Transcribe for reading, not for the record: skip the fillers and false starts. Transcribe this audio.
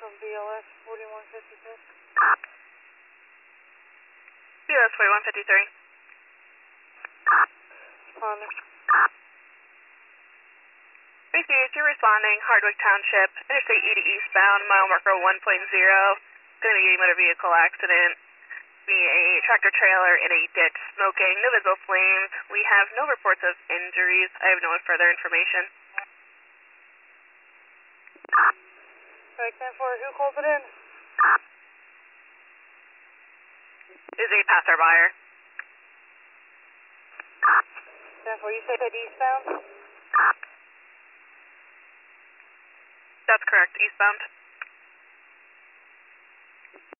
from BLS 4153. BLS 4153. Responding. Received, you're responding, Hardwick Township, Interstate 80 eastbound, mile marker 1.0. Going to be a motor vehicle accident. Be a tractor trailer in a ditch, smoking, no visible flames. We have no reports of injuries. I have no further information. Right, 10-4, who called it in? Is a passerby. 10-4, you said eastbound? That's correct, eastbound.